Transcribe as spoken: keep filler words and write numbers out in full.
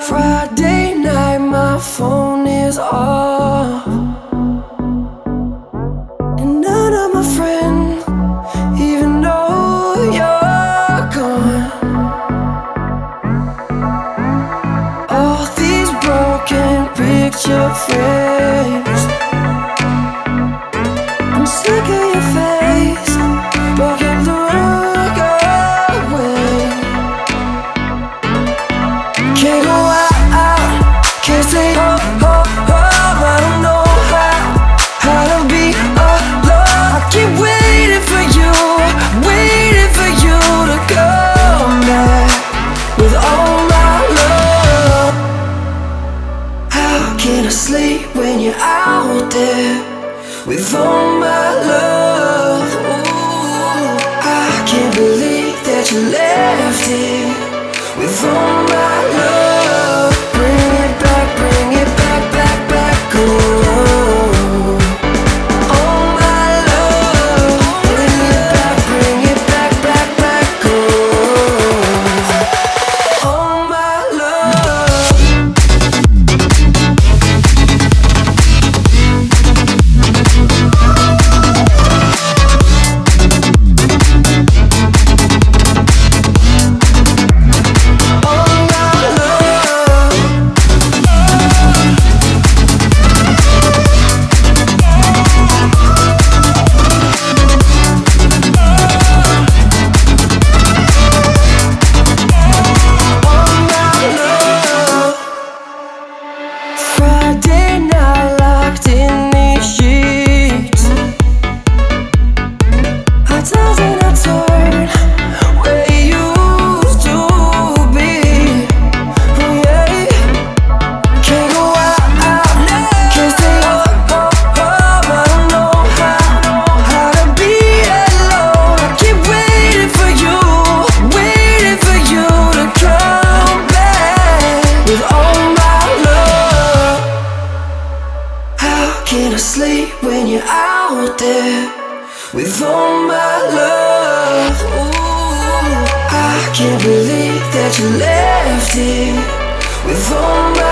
Friday night, my phone is off, and none of my friends even know you're gone. All these broken picture frames, I'm sick of your face, but can't look away. Can't go out, can't stay home, home, home. I don't know how, how to be alone. I keep waiting for you, waiting for you to come back with all my love. How can I sleep when you're out there with all my love? Ooh, I can't believe that you left it with all my love. Bring it back, bring it back, back, back, oh. All my love. Bring it back, bring it back, back, back, oh. All my love. Friday night, locked in these sheets. I toss and I turn where you used to be. Oh yeah. Can't go out, out, can't stay home, home, home. I don't know how, how to be alone. I keep waiting for you, waiting for you to come back with all my love. How can I sleep when you're out there with all my love? Ooh, I can't believe that you left it with all my